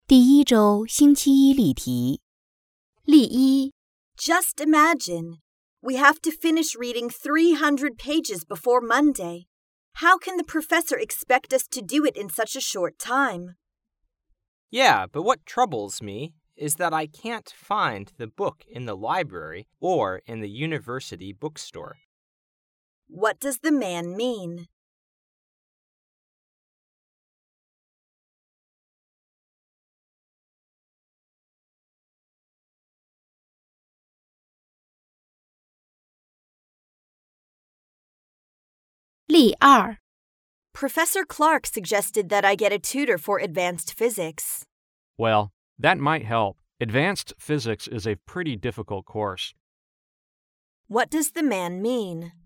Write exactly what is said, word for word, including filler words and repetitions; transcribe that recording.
第一周星期一例题。例一 Just imagine, we have to finish reading three hundred pages before Monday. How can the professor expect us to do it in such a short time? Yeah, but what troubles me is that I can't find the book in the library or in the university bookstore. What does the man mean? 例二 Professor Clark suggested that I get a tutor for advanced physics. Well, that might help. Advanced physics is a pretty difficult course. What does the man mean?